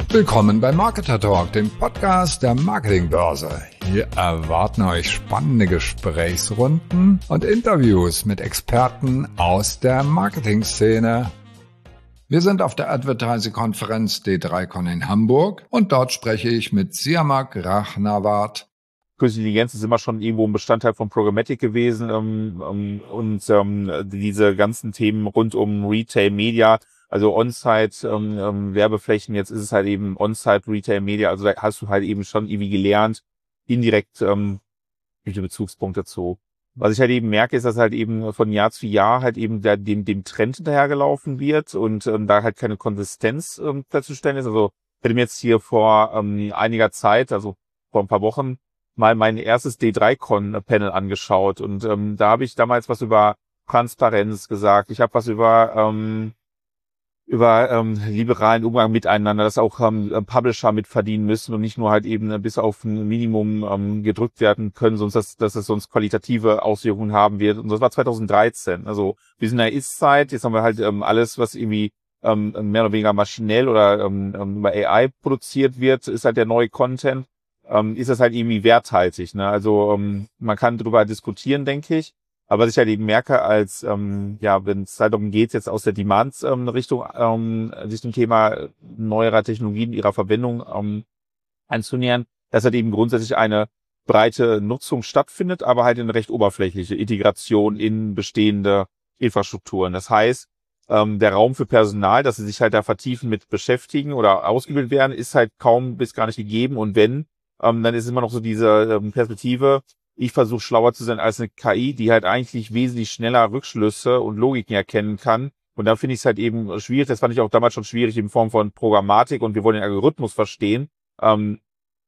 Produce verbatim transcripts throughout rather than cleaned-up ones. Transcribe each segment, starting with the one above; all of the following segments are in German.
Willkommen bei Marketer Talk, dem Podcast der Marketingbörse. Hier erwarten euch spannende Gesprächsrunden und Interviews mit Experten aus der Marketingszene. Wir sind auf der Advertising-Konferenz D drei Con in Hamburg und dort spreche ich mit Siamak Rahnavard. Künstliche Intelligenz ist immer schon irgendwo ein Bestandteil von Programmatic gewesen ähm, ähm, und ähm, diese ganzen Themen rund um Retail Media, also On-Site ähm, ähm, Werbeflächen, jetzt ist es halt eben On-Site Retail Media, also da hast du halt eben schon irgendwie gelernt, indirekt ähm, welche Bezugspunkte dazu. Was ich halt eben merke, ist, dass halt eben von Jahr zu Jahr halt eben der, dem, dem Trend hinterhergelaufen wird und ähm, da halt keine Konsistenz ähm, festzustellen ist. Also ich hätte mir jetzt hier vor ähm, einiger Zeit, also vor ein paar Wochen, mal mein erstes D drei Con Panel angeschaut und ähm, da habe ich damals was über Transparenz gesagt. Ich habe was über ähm, über ähm, liberalen Umgang miteinander, dass auch ähm, Publisher mitverdienen müssen und nicht nur halt eben bis auf ein Minimum ähm, gedrückt werden können, sonst dass, dass es sonst qualitative Auswirkungen haben wird. Und das war zwanzig dreizehn. Also wir sind in der Ist-Zeit, jetzt haben wir halt ähm, alles, was irgendwie ähm, mehr oder weniger maschinell oder ähm, über A I produziert wird, ist halt der neue Content. Ähm, ist das halt irgendwie werthaltig. Ne? Also ähm, man kann darüber diskutieren, denke ich. Aber was ich halt eben merke, als ähm, ja, wenn es halt darum geht, jetzt aus der Demand-Richtung ähm, sich dem Thema neuerer Technologien, ihrer Verwendung ähm, anzunähern, dass halt eben grundsätzlich eine breite Nutzung stattfindet, aber halt eine recht oberflächliche Integration in bestehende Infrastrukturen. Das heißt, ähm, der Raum für Personal, dass sie sich halt da vertiefen mit beschäftigen oder ausgebildet werden, ist halt kaum bis gar nicht gegeben. Und wenn, ähm, dann ist immer noch so diese ähm, Perspektive, ich versuche schlauer zu sein als eine K I, die halt eigentlich wesentlich schneller Rückschlüsse und Logiken erkennen kann. Und da finde ich es halt eben schwierig. Das fand ich auch damals schon schwierig in Form von Programmatik und wir wollen den Algorithmus verstehen. Ähm,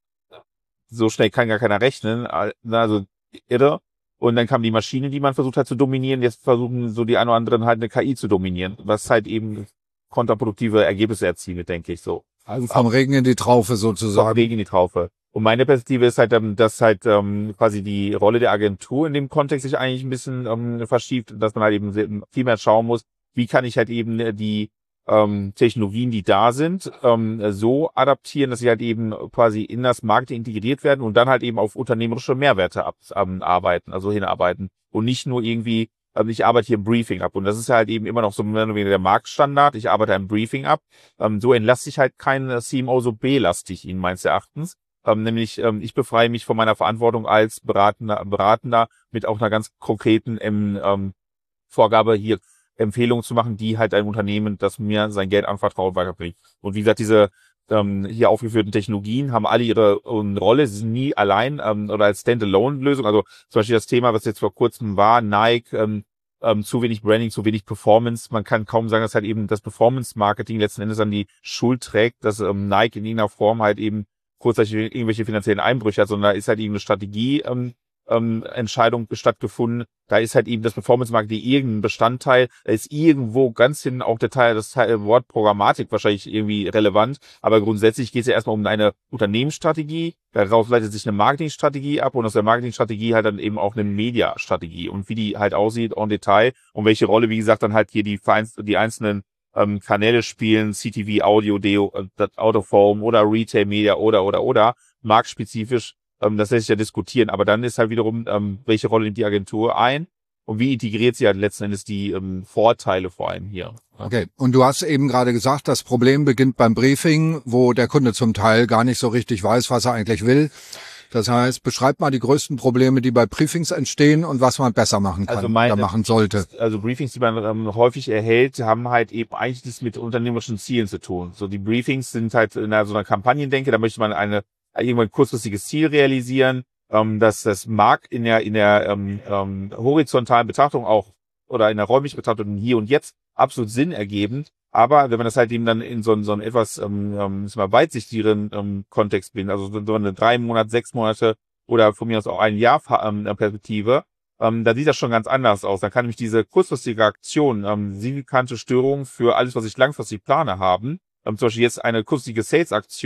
so schnell kann gar keiner rechnen. Also irre. Und dann kam die Maschine, die man versucht hat zu dominieren. Jetzt versuchen so die ein oder anderen halt eine K I zu dominieren, was halt eben kontraproduktive Ergebnisse erzielt, denke ich so. Also vom Regen in die Traufe sozusagen. Vom Regen in die Traufe. Und meine Perspektive ist halt, dass halt ähm, quasi die Rolle der Agentur in dem Kontext sich eigentlich ein bisschen ähm, verschiebt, dass man halt eben viel mehr schauen muss, wie kann ich halt eben die ähm, Technologien, die da sind, ähm, so adaptieren, dass sie halt eben quasi in das Marketing integriert werden und dann halt eben auf unternehmerische Mehrwerte ab, ähm, arbeiten, also hinarbeiten und nicht nur irgendwie, ähm, ich arbeite hier im Briefing ab und das ist halt eben immer noch so mehr oder weniger der Marktstandard, ich arbeite ein Briefing ab, ähm, so entlasse ich halt keinen C M O, so belaste ich ihn meines Erachtens. Ähm, nämlich, ähm, ich befreie mich von meiner Verantwortung als Beratender, Beratender mit auch einer ganz konkreten ähm, Vorgabe, hier Empfehlungen zu machen, die halt ein Unternehmen, das mir sein Geld anvertraut, weiterbringt. Und wie gesagt, diese ähm, hier aufgeführten Technologien haben alle ihre ähm, Rolle, sie sind nie allein ähm, oder als Standalone-Lösung. Also zum Beispiel das Thema, was jetzt vor kurzem war, Nike, ähm, ähm, zu wenig Branding, zu wenig Performance. Man kann kaum sagen, dass halt eben das Performance-Marketing letzten Endes an die Schuld trägt, dass ähm, Nike in irgendeiner Form halt eben kurzzeitig irgendwelche finanziellen Einbrüche hat, sondern da ist halt eben eine Strategie ähm, ähm, Entscheidung stattgefunden. Da ist halt eben das Performance-Marketing irgendein Bestandteil. Da ist irgendwo ganz hinten auch der Teil, das Teil, Wort Programmatik wahrscheinlich irgendwie relevant. Aber grundsätzlich geht es ja erstmal um eine Unternehmensstrategie. Daraus leitet sich eine Marketingstrategie ab und aus der Marketingstrategie halt dann eben auch eine Media-Strategie. Und wie die halt aussieht en Detail und welche Rolle, wie gesagt, dann halt hier die, die einzelnen ähm, Kanäle spielen, C T V, Audio, Deo, äh, Out of Home oder Retail Media oder, oder, oder, marktspezifisch. Ähm, das lässt sich ja diskutieren, aber dann ist halt wiederum, ähm, welche Rolle nimmt die Agentur ein und wie integriert sie halt letzten Endes die ähm, Vorteile vor allem hier. Okay, und du hast eben gerade gesagt, das Problem beginnt beim Briefing, wo der Kunde zum Teil gar nicht so richtig weiß, was er eigentlich will. Das heißt, beschreib mal die größten Probleme, die bei Briefings entstehen und was man besser machen kann also meine, oder machen sollte. Also Briefings, die man ähm, häufig erhält, haben halt eben eigentlich das mit unternehmerischen Zielen zu tun. So die Briefings sind halt in einer, so einer Kampagnendenke, da möchte man eine irgendwann kurzfristiges Ziel realisieren, ähm, dass das mag in der in der ähm, ähm, horizontalen Betrachtung auch oder in der räumlichen Betrachtung hier und jetzt absolut Sinn ergebend. Aber wenn man das halt eben dann in so einen, so einen etwas ähm, ähm, mal weitsichtigeren ähm, Kontext bindet, also so eine drei Monate, sechs Monate oder von mir aus auch ein Jahr ähm, Perspektive, ähm, da sieht das schon ganz anders aus. Dann kann nämlich diese kurzfristige Aktion ähm, signifikante Störungen für alles, was ich langfristig plane, haben. Ähm, zum Beispiel jetzt eine kurzfristige Sales-Aktion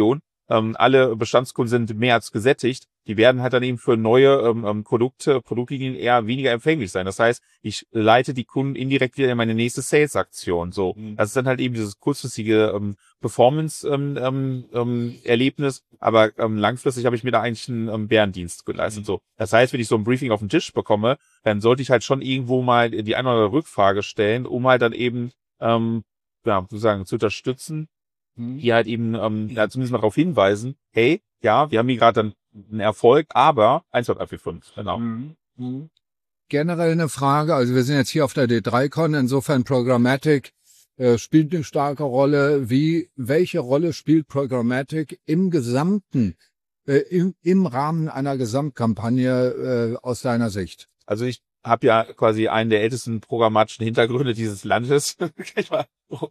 ähm, alle Bestandskunden sind mehr als gesättigt, die werden halt dann eben für neue ähm, Produkte, Produktlinien eher weniger empfänglich sein. Das heißt, ich leite die Kunden indirekt wieder in meine nächste Sales-Aktion. So, das ist dann halt eben dieses kurzfristige ähm, Performance-Erlebnis, ähm, ähm, aber ähm, langfristig habe ich mir da eigentlich einen ähm, Bärendienst geleistet. So, das heißt, wenn ich so ein Briefing auf den Tisch bekomme, dann sollte ich halt schon irgendwo mal die eine oder andere Rückfrage stellen, um halt dann eben ähm, ja, sozusagen zu unterstützen, die halt eben ähm, ja, zumindest mal darauf hinweisen, hey, ja, wir haben hier gerade dann einen Erfolg, aber eins, zwei, drei, vier, fünf, genau. Mhm. Mhm. Generell eine Frage, also wir sind jetzt hier auf der D drei Con, insofern Programmatic äh, spielt eine starke Rolle. Wie, welche Rolle spielt Programmatic im Gesamten, äh, im, im Rahmen einer Gesamtkampagne äh, aus deiner Sicht? Also ich habe ja quasi einen der ältesten programmatischen Hintergründe dieses Landes, kann ich mal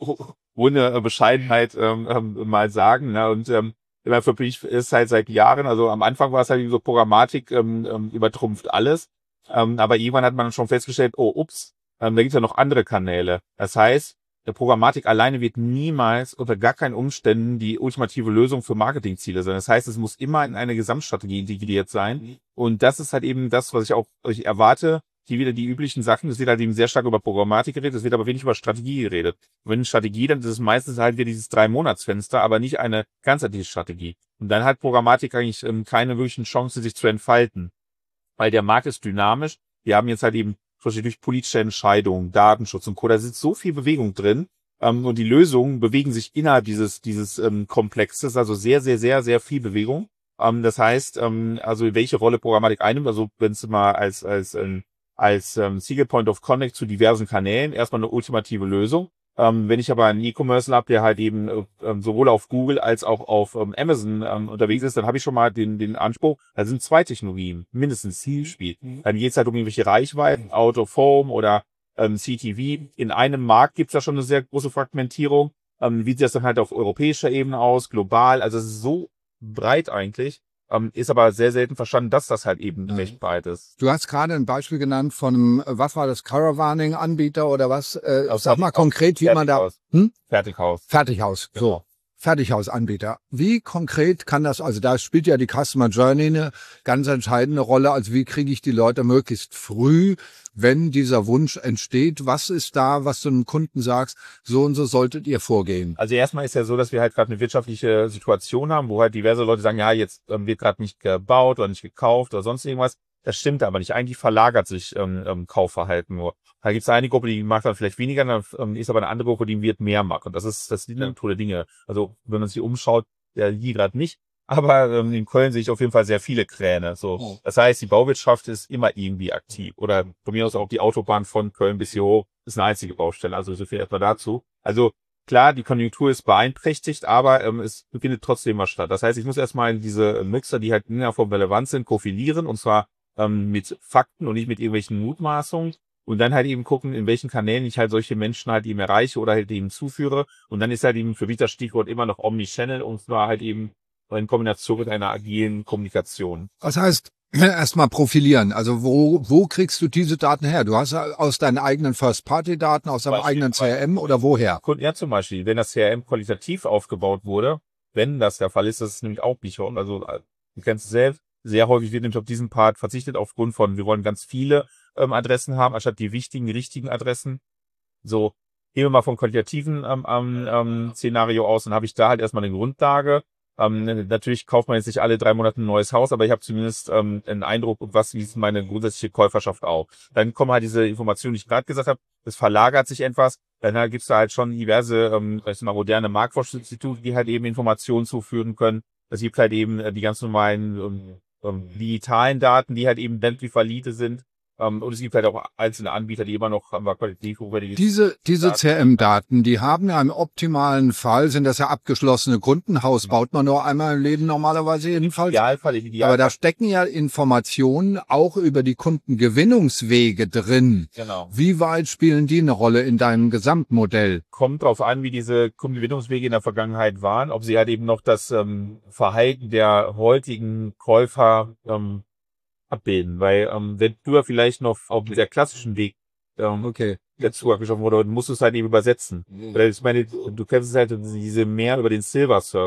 ohne Bescheidenheit ähm, ähm, mal sagen. Ne? Und ähm, immer für mich ist halt seit Jahren, also am Anfang war es halt so, Programmatik ähm, ähm, übertrumpft alles. Ähm, aber irgendwann hat man schon festgestellt, oh, ups, ähm, da gibt es ja noch andere Kanäle. Das heißt, der Programmatik alleine wird niemals unter gar keinen Umständen die ultimative Lösung für Marketingziele sein. Das heißt, es muss immer in eine Gesamtstrategie integriert sein. Und das ist halt eben das, was ich auch ich erwarte. Die wieder die üblichen Sachen. Es wird halt eben sehr stark über Programmatik geredet. Es wird aber wenig über Strategie geredet. Und wenn eine Strategie, dann ist es meistens halt wieder dieses Drei-Monats-Fenster, aber nicht eine ganzheitliche Strategie. Und dann hat Programmatik eigentlich ähm, keine wirklichen Chancen, sich zu entfalten. Weil der Markt ist dynamisch. Wir haben jetzt halt eben zum Beispiel durch politische Entscheidungen, Datenschutz und Co. Da sitzt so viel Bewegung drin. Ähm, und die Lösungen bewegen sich innerhalb dieses, dieses ähm, Komplexes. Also sehr, sehr, sehr, sehr viel Bewegung. Ähm, das heißt, ähm, also welche Rolle Programmatik einnimmt, also wenn es mal als, als, ähm, als ähm, Single Point of Contact zu diversen Kanälen erstmal eine ultimative Lösung. Ähm, wenn ich aber einen E-Commerce habe, der halt eben äh, sowohl auf Google als auch auf ähm, Amazon ähm, unterwegs ist, dann habe ich schon mal den den Anspruch, da sind zwei Technologien mindestens Zielspiel. Dann geht es halt um irgendwelche Reichweiten, Out of Home oder ähm, C T V. In einem Markt gibt es da schon eine sehr große Fragmentierung. Ähm, wie sieht das dann halt auf europäischer Ebene aus, global? Also es ist so breit eigentlich. Ähm, ist aber sehr selten verstanden, dass das halt eben Ja. recht breit ist. Du hast gerade ein Beispiel genannt von einem, was war das, Caravaning-Anbieter oder was? Äh, Aus sag mal konkret, wie man da... Fertighaus. Hm? Fertighaus. Fertighaus, Genau. so. Fertighausanbieter. Wie konkret kann das, also da spielt ja die Customer Journey eine ganz entscheidende Rolle. Also wie kriege ich die Leute möglichst früh, wenn dieser Wunsch entsteht? Was ist da, was du einem Kunden sagst, so und so solltet ihr vorgehen? Also erstmal ist ja so, dass wir halt gerade eine wirtschaftliche Situation haben, wo halt diverse Leute sagen, ja, jetzt ähm, wird gerade nicht gebaut oder nicht gekauft oder sonst irgendwas. Das stimmt aber nicht. Eigentlich verlagert sich ähm, ähm, Kaufverhalten nur. Da gibt es eine Gruppe, die macht dann vielleicht weniger, dann ähm, ist aber eine andere Gruppe, die wird mehr machen. Und das ist das ist die Natur der Dinge. Also wenn man sich umschaut, ja, die gerade nicht. Aber ähm, in Köln sehe ich auf jeden Fall sehr viele Kräne. So, Oh. das heißt, die Bauwirtschaft ist immer irgendwie aktiv. Oder von mir aus auch die Autobahn von Köln bis hier hoch ist eine einzige Baustelle. Also so viel etwa dazu. Also klar, die Konjunktur ist beeinträchtigt, aber ähm, es findet trotzdem mal statt. Das heißt, ich muss erstmal diese Mixer, die halt in der Form relevant sind, profilieren und zwar ähm, mit Fakten und nicht mit irgendwelchen Mutmaßungen. Und dann halt eben gucken, in welchen Kanälen ich halt solche Menschen halt eben erreiche oder halt eben zuführe. Und dann ist halt eben für mich das Stichwort immer noch Omnichannel und zwar halt eben in Kombination mit einer agilen Kommunikation. Was heißt erstmal profilieren? Also wo, wo kriegst du diese Daten her? Du hast aus deinen eigenen First-Party-Daten, aus deinem Beispiel- eigenen C R M oder woher? Kunden, ja, zum Beispiel, wenn das C R M qualitativ aufgebaut wurde, wenn das der Fall ist, das ist nämlich auch nicht, also äh, du kennst es selbst, sehr häufig wird nämlich auf diesen Part verzichtet aufgrund von, wir wollen ganz viele ähm, Adressen haben, anstatt die wichtigen, richtigen Adressen. So, gehen wir mal vom qualitativen ähm, ähm, ähm, Szenario aus, dann habe ich da halt erstmal eine Grundlage. Ähm, natürlich kauft man jetzt nicht alle drei Monate ein neues Haus, aber ich habe zumindest ähm, einen Eindruck, was wie ist meine grundsätzliche Käuferschaft auch. Dann kommen halt diese Informationen, die ich gerade gesagt habe, es verlagert sich etwas. Dann halt gibt's da halt schon diverse, ähm, ich sag mal, moderne Marktforschungsinstitute, die halt eben Informationen zuführen können. Es gibt halt eben äh, die ganz normalen ähm, ähm, digitalen Daten, die halt eben Bentley valide sind. Um, und es gibt halt auch einzelne Anbieter, die immer noch um, qualitativ hochwertige Diese, diese Daten- C R M-Daten, die haben ja im optimalen Fall, sind das ja abgeschlossene Kunden. Haus baut man nur einmal im Leben normalerweise jedenfalls. Idealfall, im Aber Idealfall, da stecken ja Informationen auch über die Kundengewinnungswege drin. genau. Wie weit spielen die eine Rolle in deinem Gesamtmodell? Kommt drauf an, wie diese Kundengewinnungswege in der Vergangenheit waren, ob sie halt eben noch das ähm, Verhalten der heutigen Käufer ähm, abbilden. Weil ähm, wenn du ja vielleicht noch auf der klassischen Weg ähm, Okay. der Zugang geschaffen wurde, dann musst du es halt eben übersetzen. Weil ich meine, du kennst es halt diese mehr über den Silver Surfer.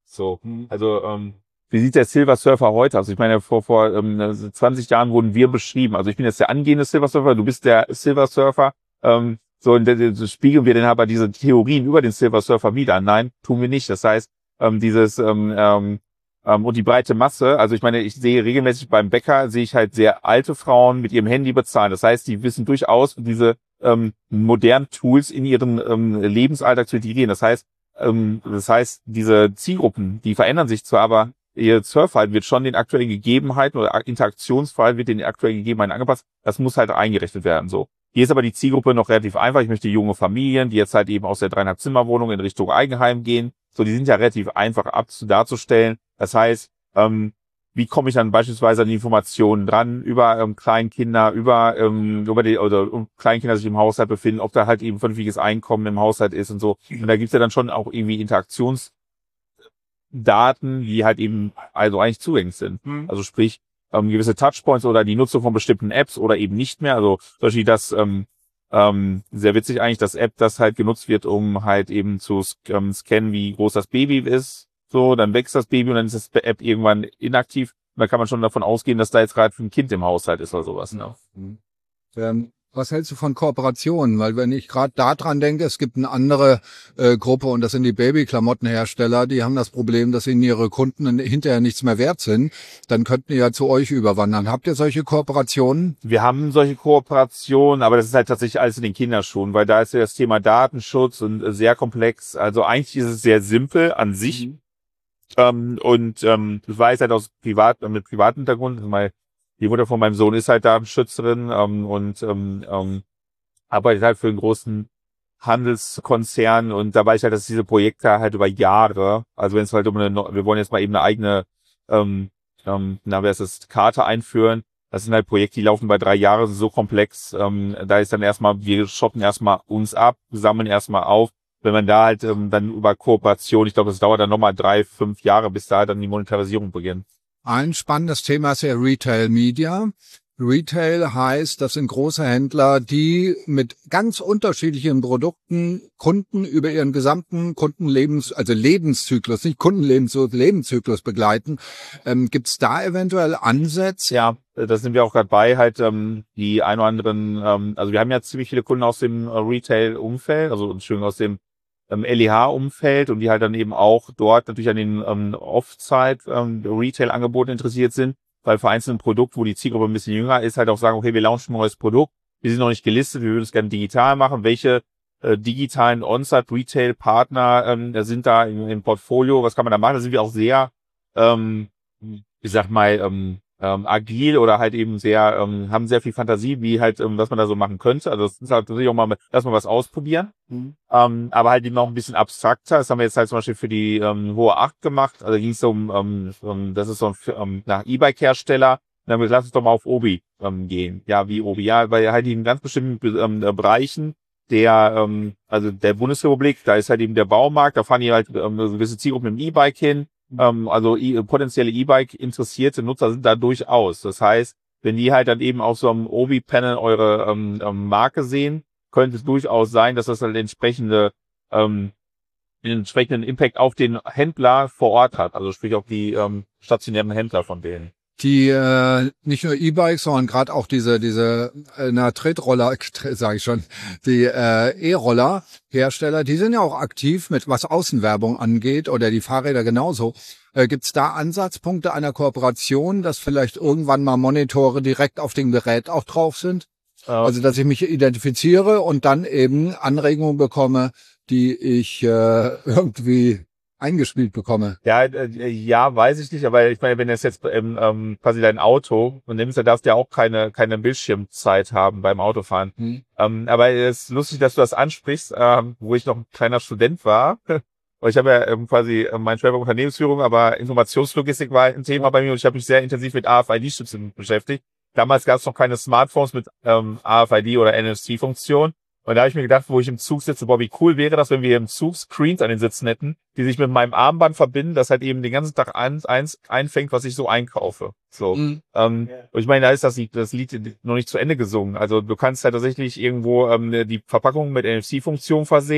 So, also ähm, wie sieht der Silver Surfer heute aus? Ich meine, vor vor ähm, zwanzig Jahren wurden wir beschrieben. Also ich bin jetzt der angehende Silver Surfer, du bist der Silver Surfer. Ähm, so, und das spiegeln wir dann aber diese Theorien über den Silver Surfer wieder. Nein, tun wir nicht. Das heißt, ähm, dieses ähm, ähm, ähm, und die breite Masse, also ich meine, ich sehe regelmäßig beim Bäcker, sehe ich halt sehr alte Frauen mit ihrem Handy bezahlen. Das heißt, die wissen durchaus, diese ähm, modernen Tools in ihren ähm, Lebensalltag zu integrieren. Das heißt, ähm, das heißt, diese Zielgruppen, die verändern sich zwar, aber ihr Surfverhalten wird schon den aktuellen Gegebenheiten oder Interaktionsverhalten wird den aktuellen Gegebenheiten angepasst. Das muss halt eingerechnet werden, so. Hier ist aber die Zielgruppe noch relativ einfach. Ich möchte junge Familien, die jetzt halt eben aus der dreieinhalb Zimmerwohnung in Richtung Eigenheim gehen. So, die sind ja relativ einfach ab darzustellen. Das heißt, ähm, wie komme ich dann beispielsweise an die Informationen dran über ähm, Kleinkinder, über ähm, über die oder um Kleinkinder sich im Haushalt befinden, ob da halt eben vernünftiges Einkommen im Haushalt ist und so. Und da gibt's ja dann schon auch irgendwie Interaktionsdaten, die halt eben also eigentlich zugänglich sind. Mhm. Also sprich, ähm, gewisse Touchpoints oder die Nutzung von bestimmten Apps oder eben nicht mehr. Also zum Beispiel das ähm, ähm, sehr witzig eigentlich, das App, das halt genutzt wird, um halt eben zu ähm, scannen, wie groß das Baby ist. So, dann wächst das Baby und dann ist das App irgendwann inaktiv. Und dann kann man schon davon ausgehen, dass da jetzt gerade ein Kind im Haushalt ist oder sowas. Ne? Mhm. Ähm, was hältst du von Kooperationen? Weil wenn ich gerade da dran denke, es gibt eine andere äh, Gruppe und das sind die Babyklamottenhersteller, die haben das Problem, dass ihnen ihre Kunden hinterher nichts mehr wert sind. Dann könnten die ja zu euch überwandern. Habt ihr solche Kooperationen? Wir haben solche Kooperationen, aber das ist halt tatsächlich alles in den Kinderschuhen, weil da ist ja das Thema Datenschutz und äh, sehr komplex. Also eigentlich ist es sehr simpel an sich. Mhm. Ähm, und ähm, das weiß halt aus privat mit privatem Hintergrund. Weil die Mutter von meinem Sohn ist halt Datenschützerin ähm, und ähm, ähm, arbeitet halt für einen großen Handelskonzern. Und da weiß ich halt, dass diese Projekte halt über Jahre, also wenn es halt um eine, wir wollen jetzt mal eben eine eigene, ähm, ähm, na, wer ist das, Karte einführen. Das sind halt Projekte, die laufen bei drei Jahren, so komplex. Ähm, da ist dann erstmal, wir schotten erstmal uns ab, sammeln erstmal auf. Wenn man da halt ähm, dann über Kooperation, ich glaube, das dauert dann nochmal drei, fünf Jahre, bis da halt dann die Monetarisierung beginnt. Ein spannendes Thema ist ja Retail Media. Retail heißt, das sind große Händler, die mit ganz unterschiedlichen Produkten Kunden über ihren gesamten Kundenlebens, also Lebenszyklus, nicht Kundenlebenszyklus, Lebenszyklus begleiten. Ähm, Gibt es da eventuell Ansätze? Ja, da sind wir auch gerade bei, halt ähm, die ein oder anderen, ähm, also wir haben ja ziemlich viele Kunden aus dem äh, Retail-Umfeld, also Entschuldigung, aus dem ähm, L E H-Umfeld und die halt dann eben auch dort natürlich an den ähm, Off-Site-Retail-Angeboten ähm, interessiert sind, weil für einzelne Produkte, wo die Zielgruppe ein bisschen jünger ist, halt auch sagen, okay, wir launchen ein neues Produkt, wir sind noch nicht gelistet, wir würden es gerne digital machen, welche äh, digitalen On-Site-Retail-Partner ähm, sind da im, im Portfolio, was kann man da machen? Da sind wir auch sehr, ähm, ich sag mal, ähm, ähm, agil oder halt eben sehr, ähm, haben sehr viel Fantasie, wie halt, ähm, was man da so machen könnte. Also das ist halt natürlich auch mal, lass mal was ausprobieren. Mhm. Ähm, aber halt eben noch ein bisschen abstrakter. Das haben wir jetzt halt zum Beispiel für die ähm, Hohe Acht gemacht. Also ging es um, ähm, um, das ist so ein ähm, nach E-Bike-Hersteller. Dann lass uns doch mal auf Obi ähm, gehen. Ja, wie Obi? Ja, weil halt in ganz bestimmten ähm, Bereichen der, ähm, also der Bundesrepublik, da ist halt eben der Baumarkt, da fahren die halt ähm, so gewisse Zielgruppen mit dem E-Bike hin. Ähm, also e potenzielle E-Bike interessierte Nutzer sind da durchaus. Das heißt, wenn die halt dann eben auf so einem Obi-Panel eure ähm, ähm, Marke sehen, könnte es durchaus sein, dass das halt entsprechende ähm, den entsprechenden Impact auf den Händler vor Ort hat. Also sprich auf die ähm, stationären Händler von denen. Die äh, nicht nur E-Bikes, sondern gerade auch diese diese äh, na Tretroller, sage ich schon, die äh, E-Roller-Hersteller, die sind ja auch aktiv mit was Außenwerbung angeht oder die Fahrräder genauso. Äh, Gibt es da Ansatzpunkte einer Kooperation, dass vielleicht irgendwann mal Monitore direkt auf dem Gerät auch drauf sind? Äh, also dass ich mich identifiziere und dann eben Anregungen bekomme, die ich äh, irgendwie eingespielt bekomme. Ja, äh, ja, weiß ich nicht, aber ich meine, wenn es jetzt ähm, ähm, quasi dein Auto und nimmst, dann darfst du ja auch keine keine Bildschirmzeit haben beim Autofahren. Hm. Ähm, aber es ist lustig, dass du das ansprichst, ähm, wo ich noch ein kleiner Student war. Und ich habe ja ähm, quasi äh, mein Schwerpunkt Unternehmensführung, aber Informationslogistik war ein Thema bei mir und ich habe mich sehr intensiv mit A F I D-Stützen beschäftigt. Damals gab es noch keine Smartphones mit ähm, A F I D oder N F C-Funktion. Und da habe ich mir gedacht, wo ich im Zug sitze, boah, wie cool wäre das, wenn wir im Zug Screens an den Sitzen hätten, die sich mit meinem Armband verbinden, das halt eben den ganzen Tag eins, eins einfängt, was ich so einkaufe. So. Mhm. Ähm, yeah. Und ich meine, da ist das, das Lied noch nicht zu Ende gesungen. Also du kannst halt tatsächlich irgendwo ähm, die Verpackung mit N F C-Funktion versehen.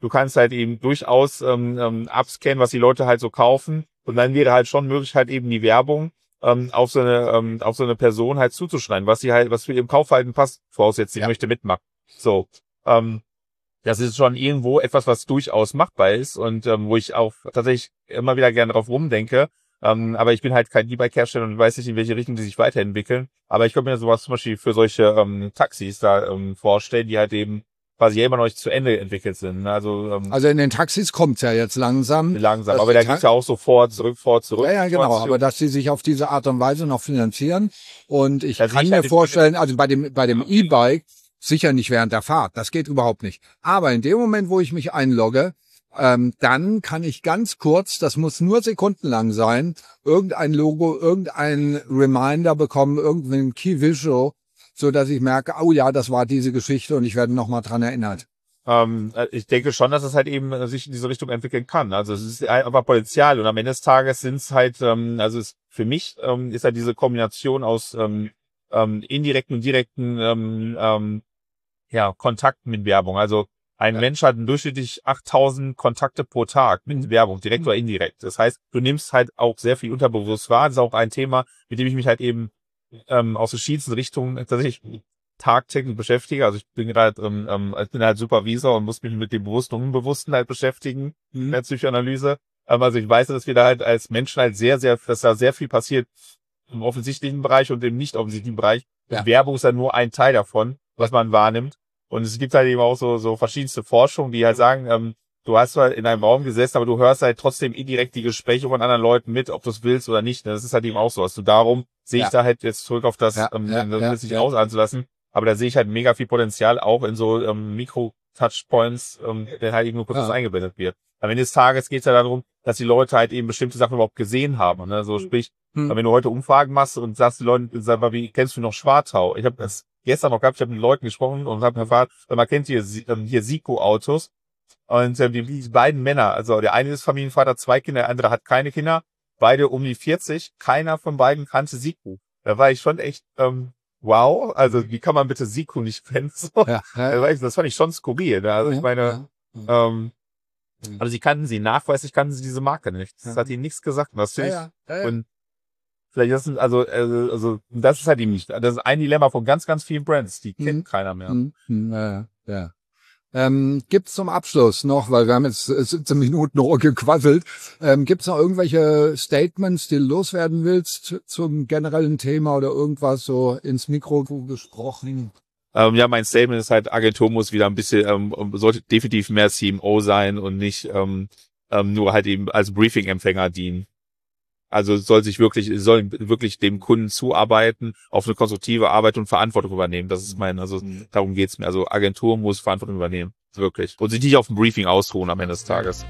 du kannst halt eben durchaus ähm, ähm, abscannen, was die Leute halt so kaufen. Und dann wäre halt schon möglich, halt eben die Werbung ähm, auf so eine ähm, auf so eine Person halt zuzuschneiden, was sie halt, was für ihrem Kaufverhalten passt, voraussetzt, sie ja. möchte mitmachen. So, ähm, das ist schon irgendwo etwas, was durchaus machbar ist und ähm, wo ich auch tatsächlich immer wieder gerne drauf rumdenke. Ähm, aber ich bin halt kein E-Bike-Hersteller und weiß nicht, in welche Richtung die sich weiterentwickeln. Aber ich könnte mir sowas zum Beispiel für solche ähm, Taxis da ähm, vorstellen, die halt eben quasi immer noch nicht zu Ende entwickelt sind. Also, ähm, also in den Taxis kommt's ja jetzt langsam. Langsam, aber da gibt's ja auch so vor, zurück, vor, zurück. Ja, ja, genau, aber dass sie sich auf diese Art und Weise noch finanzieren. Und ich das kann mir halt vorstellen, also bei dem bei dem E-Bike, sicher nicht während der Fahrt, das geht überhaupt nicht. Aber in dem Moment, wo ich mich einlogge, ähm, dann kann ich ganz kurz, das muss nur sekundenlang sein, irgendein Logo, irgendein Reminder bekommen, irgendein Key Visual, so dass ich merke, oh ja, das war diese Geschichte und ich werde noch mal dran erinnert. Ähm, ich denke schon, dass es halt eben sich in diese Richtung entwickeln kann. Also es ist einfach Potenzial und am Ende des Tages sind es halt, ähm, also es, für mich ähm, ist halt diese Kombination aus ähm, ähm, indirekten und direkten ähm, ähm, ja, Kontakten mit Werbung. Also ein ja. Mensch hat durchschnittlich achttausend Kontakte pro Tag mit Werbung, direkt mhm. oder indirekt. Das heißt, du nimmst halt auch sehr viel unterbewusst wahr. Das ist auch ein Thema, mit dem ich mich halt eben ähm, aus verschiedensten Richtungen tatsächlich tagtäglich beschäftige. Also ich bin gerade, ähm, ähm, ich bin halt Supervisor und muss mich mit dem Bewussten und Unbewussten halt beschäftigen mhm. in der Psychoanalyse. Ähm, also ich weiß, dass wir da halt als Menschen halt sehr, sehr, dass da sehr viel passiert im offensichtlichen Bereich und im nicht offensichtlichen Bereich. Ja. Werbung ist dann nur ein Teil davon, was man wahrnimmt. Und es gibt halt eben auch so, so verschiedenste Forschungen, die halt sagen, ähm, du hast zwar in einem Raum gesessen, aber du hörst halt trotzdem indirekt die Gespräche von anderen Leuten mit, ob du es willst oder nicht. Das ist halt eben auch so. Also darum sehe ich ja. da halt jetzt zurück auf das, ja, ähm, ja, das ja, sich ja. aus anzulassen. Aber da sehe ich halt mega viel Potenzial auch in so ähm, Mikro-Touchpoints, ähm, der halt eben nur kurz ja. eingeblendet wird. Am Ende des Tages geht es ja darum, dass die Leute halt eben bestimmte Sachen überhaupt gesehen haben. Ne? So sprich, hm. wenn du heute Umfragen machst und sagst den Leuten, sag mal, wie kennst du noch Schwartau? Ich habe das gestern noch gehabt, ich habe mit Leuten gesprochen und habe erfahren, man kennt hier, hier Siko-Autos. Und ähm, die, die beiden Männer, also der eine ist Familienvater, zwei Kinder, der andere hat keine Kinder, beide um die vierzig, keiner von beiden kannte Siko. Da war ich schon echt, ähm, wow, also wie kann man bitte Siko nicht kennen? So. Ja, ja. Das fand ich schon skurril. Ne? Also ich meine, ja. ähm, also sie kannten sie, nachweislich kannten sie diese Marke nicht. Das ja. hat ihnen nichts gesagt. Und das, ja, ja. Ja, ja. Und vielleicht das sind, also, also, also das ist halt eben nicht, das ist ein Dilemma von ganz, ganz vielen Brands, die mhm. kennt keiner mehr. Mhm. Ja, ja. Ähm, gibt's zum Abschluss noch, weil wir haben jetzt siebzehn Minuten nur gequasselt, ähm, gibt's noch irgendwelche Statements, die du loswerden willst zum generellen Thema oder irgendwas so ins Mikro gesprochen? Ähm, ja, mein Statement ist halt, Agentur muss wieder ein bisschen, ähm, sollte definitiv mehr C M O sein und nicht ähm, ähm, nur halt eben als Briefing-Empfänger dienen. Also soll sich wirklich, soll wirklich dem Kunden zuarbeiten, auf eine konstruktive Arbeit und Verantwortung übernehmen. Das ist mein, also mhm. darum geht's mir. Also Agentur muss Verantwortung übernehmen. Wirklich. Und sich nicht auf dem Briefing ausruhen am Ende des Tages.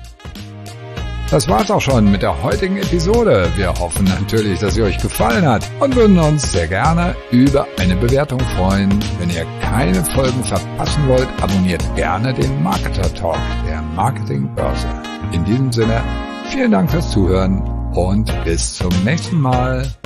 Das war's auch schon mit der heutigen Episode. Wir hoffen natürlich, dass sie euch gefallen hat und würden uns sehr gerne über eine Bewertung freuen. Wenn ihr keine Folgen verpassen wollt, abonniert gerne den Marketer Talk der Marketingbörse. In diesem Sinne, vielen Dank fürs Zuhören und bis zum nächsten Mal.